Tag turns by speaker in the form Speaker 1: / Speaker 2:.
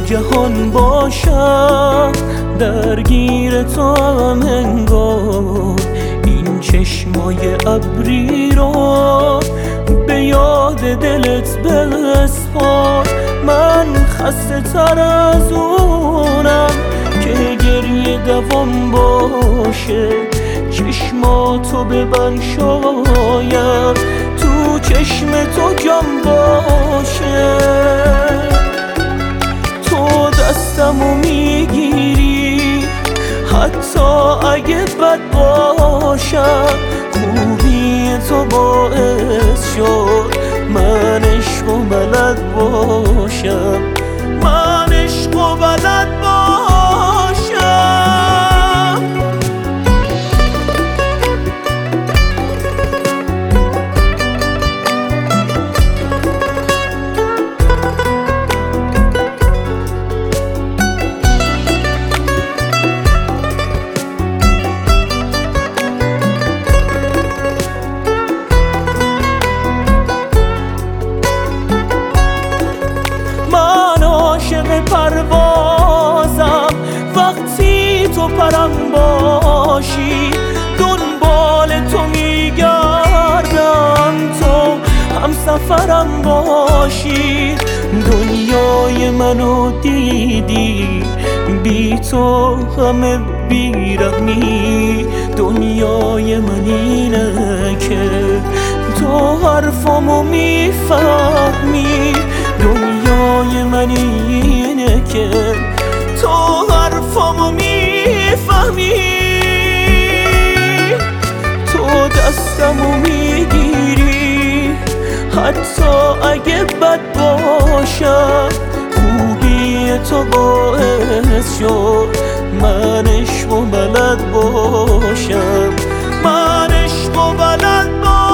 Speaker 1: جهان باشم درگیر تو هم انگار این چشمای ابری رو به یاد دلت بسپار. من خسته تر از اونم که گریه دوام باشه، چشماتو ببند شاید تو چشم تو جام باشه. تو دستمو میگیری حتی اگه بد باشم، خوبی تو باعث شد من عشق و بلد باشم، من عشق و بلد باشم. پروازم وقتی تو پرم باشی، دنبال تو میگردم تو هم سفرم باشی. دنیای منو دیدی بی تو همه بیرحمی، دنیای من اینه که تو حرفامو میفهمی، دنیای من اینه که تو حرفامو میفهمی. تو دستمو میگیری حتی اگه بد باشم، خوبی تو باعث شد من عشق و بلد باشم، من عشق و بلد باشم.